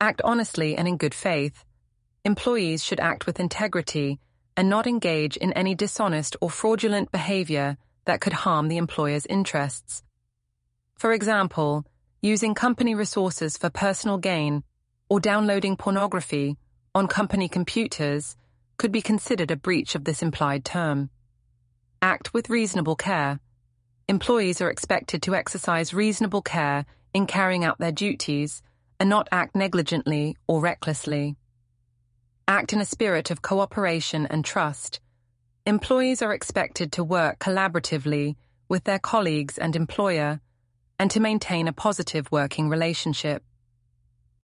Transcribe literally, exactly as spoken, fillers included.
Act honestly and in good faith. Employees should act with integrity and not engage in any dishonest or fraudulent behavior that could harm the employer's interests. For example, using company resources for personal gain or downloading pornography on company computers could be considered a breach of this implied term. Act with reasonable care. Employees are expected to exercise reasonable care in carrying out their duties and not act negligently or recklessly. Act in a spirit of cooperation and trust. Employees are expected to work collaboratively with their colleagues and employer and to maintain a positive working relationship.